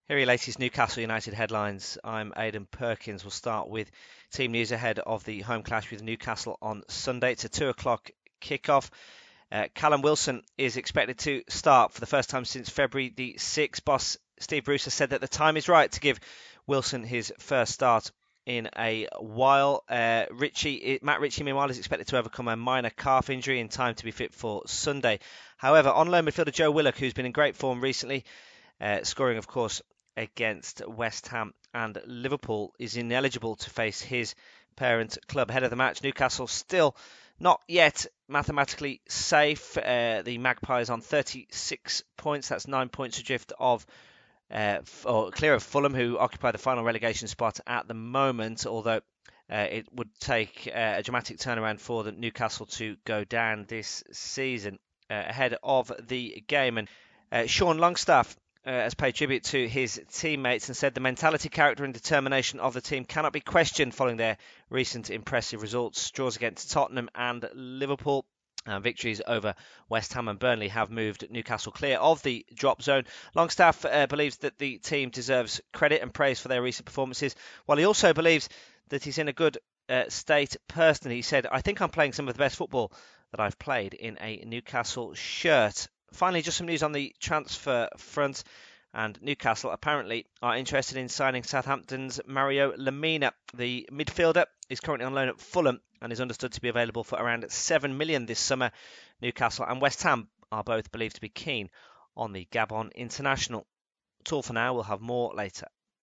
Here are your latest Newcastle United headlines. I'm Aidan Perkins. We'll start with team news ahead of the home clash with Newcastle on Sunday. It's a 2 o'clock kickoff. Callum Wilson is expected to start for the first time since February the 6th. Boss Steve Bruce has said that the time is right to give Wilson his first start in a while. Matt Ritchie, meanwhile, is expected to overcome a minor calf injury in time to be fit for Sunday. However, on loan midfielder Joe Willock, who's been in great form recently, scoring, of course, against West Ham and Liverpool, is ineligible to face his parent club ahead of the match. Newcastle still not yet mathematically safe. The Magpies on 36 points. That's 9 points adrift of or clear of Fulham, who occupy the final relegation spot at the moment, although it would take a dramatic turnaround for the Newcastle to go down this season ahead of the game. And Sean Longstaff has paid tribute to his teammates and said the mentality, character and determination of the team cannot be questioned following their recent impressive results. Draws against Tottenham and Liverpool. Victories over West Ham and Burnley have moved Newcastle clear of the drop zone. Longstaff believes that the team deserves credit and praise for their recent performances, while he also believes that he's in a good state personally. He said, "I think I'm playing some of the best football that I've played in a Newcastle shirt." Finally, just some news on the transfer front, and Newcastle apparently are interested in signing Southampton's Mario Lemina. The midfielder is currently on loan at Fulham and is understood to be available for around $7 million this summer. Newcastle and West Ham are both believed to be keen on the Gabon international. That's all for now. We'll have more later.